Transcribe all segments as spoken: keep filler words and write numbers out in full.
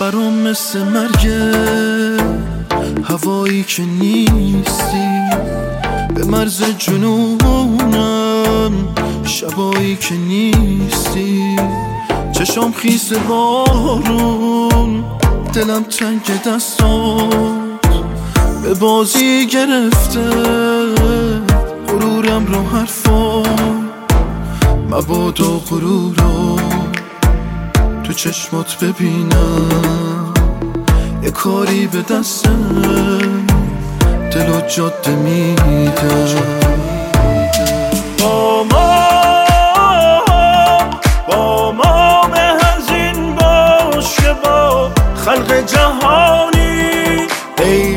برام مثل مرگه، هوایی که نیستی به مرز جنونم، شبایی که نیستی چشام خیس بارون، دلم تنگ دستات به بازی گرفته، غرورم رو حرفا مبادا غرورو تو چشمات ببینم، یه کاری به دستم دل و جاده میده. با ما با ما مهزین باش که با خلق جهانی، ای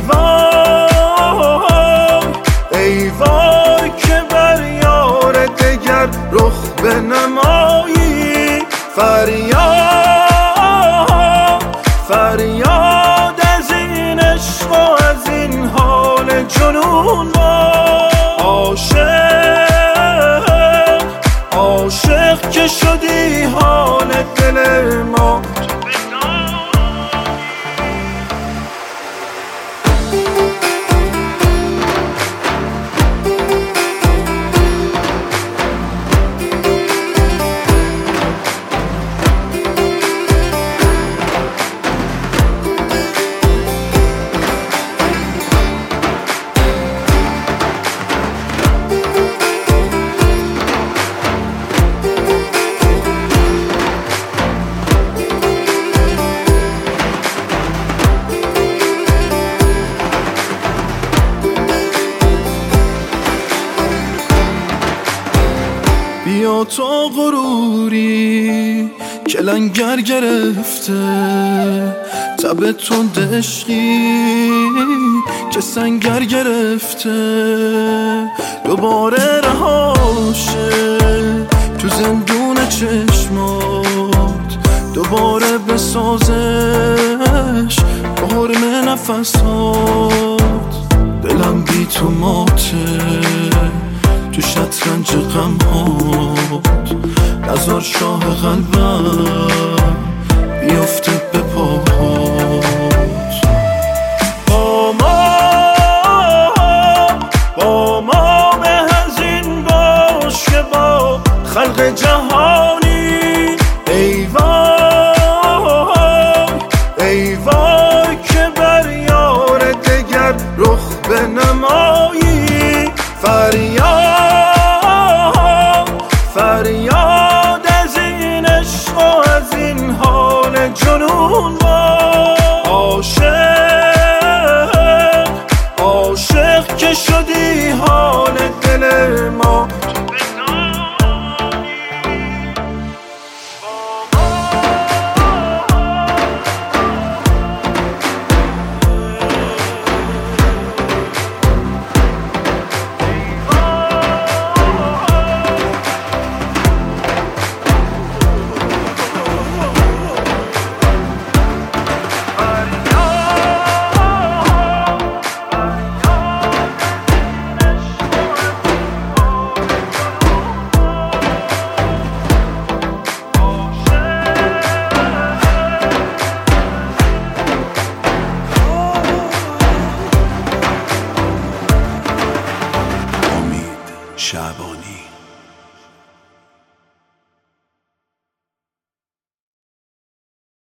وای ای وای که بر یار دگر رخ بنمایی. فریاد فریاد از این عشق و از این حال جنون، با عاشق عاشق که شدی حال دل ما. بیا تا غروری که لنگر گرفته، تب تند عشقی که سنگر گرفته، دوباره رهاشه تو زندون چشمات، دوباره بسازش با حرم نفسات. دلم بی تو ماته تو شطرنج غمهات، نزار شاه قلبم بیفته به پاهات. با ما با ما مهزین باش که با خلق جهانی، ای وای ای وای که بر یار دگر رخ بنمایی. فریاد فریاد از این عشق و از این حال جنون،